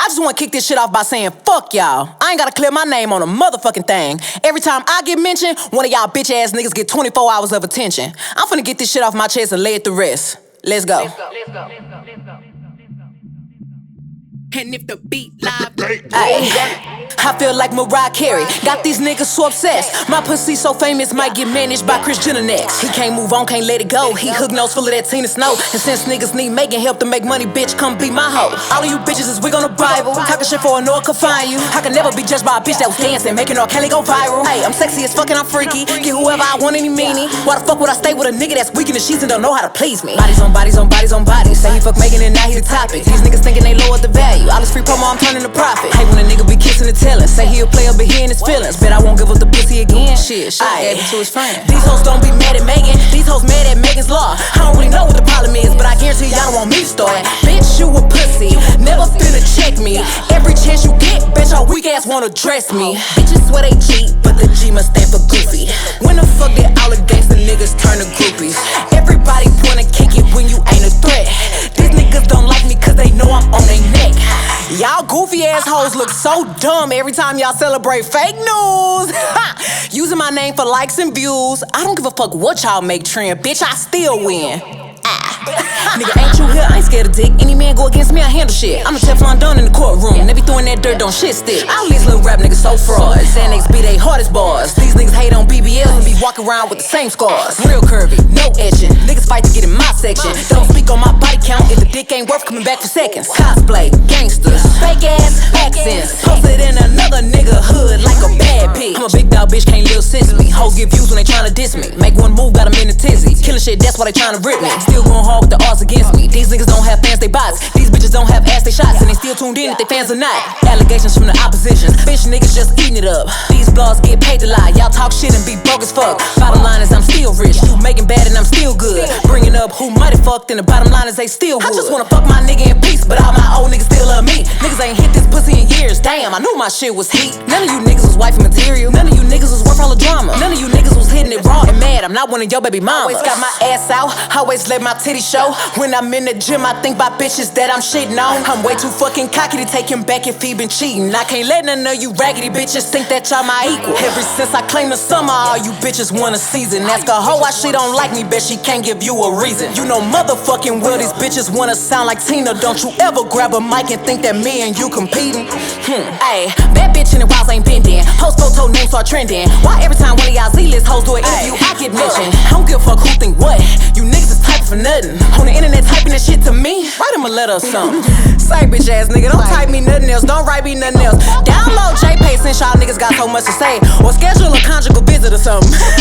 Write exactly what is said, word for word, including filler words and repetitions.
I just wanna kick this shit off by saying, fuck y'all. I ain't gotta clear my name on a motherfucking thing. Every time I get mentioned, one of y'all bitch ass niggas get twenty-four hours of attention. I'm finna get this shit off my chest and lay it to rest. Let's go. Let's go, let's go, let's go, let's go. And if the beat live, ay, I feel like Mariah Carey. Got these niggas so obsessed. My pussy so famous, might get managed by Kris Jenner next. He can't move on, can't let it go. He hook nose full of that Tina Snow. And since niggas need making help to make money, bitch, come be my hoe. All of you bitches is weak on the Bible. Talking shit for a no can find you. I can never be judged by a bitch that was dancing, making R. Kelly go viral. Hey, I'm sexy as fucking, I'm freaky. Get whoever I want, any meanie. Why the fuck would I stay with a nigga that's weak in the sheets and don't know how to please me? Bodies on bodies on bodies on bodies. Say he fuck making it, now he the topic. These niggas thinking they lowered the value. All this free promo, I'm turning to profit. Hate when a nigga be kissing and telling. Say he a player, but he in his feelings. Bet I won't give up the pussy again. Shit, shit, gave it to his friend. These hoes don't be mad at Megan. These hoes mad at Megan's law. I don't really know what the problem is, but I guarantee y'all don't want me to start. Bitch, you a pussy. Never finna check me. Every chance you get, bet your weak ass wanna dress me. Bitches swear they cheat, but the G must stand for goofy. When the fuck did all the gangsta niggas turn to groupies? Everybody wanna kick it when you ain't a threat. These niggas don't like me cause they know I'm on their neck. Y'all goofy assholes look so dumb every time y'all celebrate fake news. Using my name for likes and views. I don't give a fuck what y'all make trend, bitch, I still win. Ah. Nigga, ain't you here? I ain't scared of dick. Any man go against me, I handle shit. I'm a Teflon Don in the courtroom. They be throwing that dirt, don't shit stick. All these little rap niggas so frauds. Xanax be they hardest bars. These niggas hate on B B Ls and be walking around with the same scars. Real curvy, no etching. Niggas fight to get in my section. Don't speak on my body count if the dick ain't worth coming back for seconds. Cosplay, gangsters, fake ass accents. Posted in another nigga hood like a bad bitch. I'm a big dog bitch, can't live since me. Hoes get views when they tryna diss me. Make one move, got them in a tizzy. Killing shit, that's why they tryna rip me. Still going hard with the odds against me. These niggas don't have fans, they bots. These bitches don't have ass, they shots. And they still tuned in if they fans or not. Allegations from the opposition. Bitch niggas just eating it up. These blogs get paid to lie. Y'all talk shit and be broke as fuck. Bottom line is I'm still rich. You making bad and I'm still good. Bringing up who might have fucked and the bottom line is they still would. I just wanna fuck my nigga in peace, but all my old niggas still love me. Niggas ain't hit this pussy in years. Damn, I knew my shit was heat. None of you niggas was wifey material. None of you niggas was worth all the drama. None of you niggas was hitting it raw and mad. I'm not one of your baby mamas. Always got my ass out. Always let my titty show. When I'm in the gym, I think about bitches that I'm shitting on. I'm way too fucking cocky to take him back if he been cheating. I can't let none of you raggedy bitches think that y'all my equal. Ever since I claimed the summer, all you bitches want a season. Ask a hoe why she don't like me, bet she can't give you a reason. You know motherfucking well these bitches wanna sound like Tina. Don't you ever grab a mic and think that me and you competing. Hmm, ayy, bad bitch in the walls ain't bending. Post photo names start trending. Why every time one of y'all Z-list hoes do an interview, I get mentioned? I don't give a fuck who think what. You niggas is typing for nothing. On the internet typing that shit to me. Write him a letter or something. Say bitch ass nigga, don't type me nothing else. Don't write me nothing else. Download J P since y'all niggas got so much to say. Or schedule a conjugal visit or something.